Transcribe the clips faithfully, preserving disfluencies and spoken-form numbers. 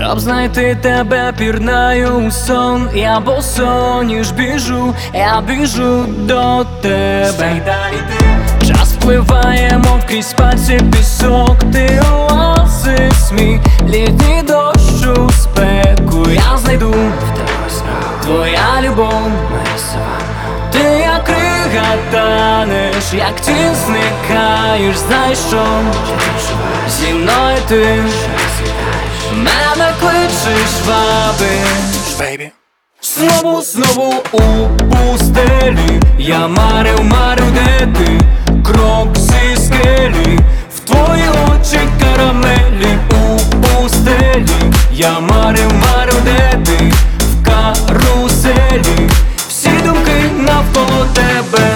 Щоб знайти тебе, пірнаю у сон. Я босоніж біжу, я біжу до тебе. й далі ти. Час впливає, мов крізь пальці пісок. Ти оазис мій, літній дощ у спеку. Я знайду в тебе знову твоя любов, моя саванна. Ти як крига танеш, як тінь зникаєш. Знаєш що? Зі мною ти мене кличеш, вабиш, бейбі. Знову, знову у пустелі я марив, марив, де ти? Крок зі скелі, в твої очі карамелі. У пустелі я марив, марив, де ти? В каруселі всі думки навколо тебе.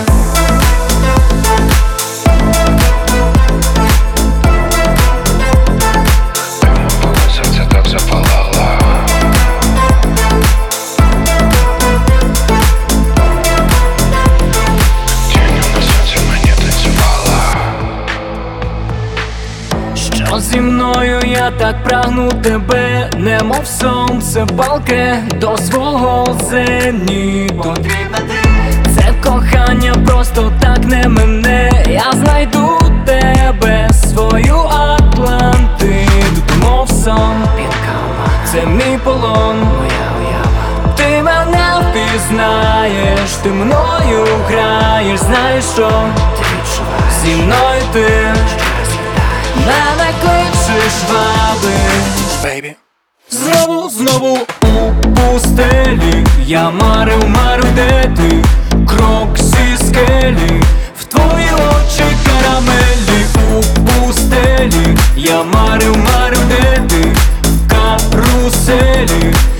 Що зі мною я так прагну тебе, немов сонце палке до свого зеніту. Потрібна ти. Це кохання просто так не мине. Я знайду тебе, свою Атлантиду. Ти мов сон, це мій полон, моя уява. Ти мене впізнаєш, ти мною граєш. Знаєш що? Ти відчуваєш. Зі мною ти мене кличеш, вабиш, бейбі. Знову, знову у пустелі я марив, марив, де ти? Крок зі скелі, в твої очі карамелі. У пустелі я марив, марив, де ти? В каруселі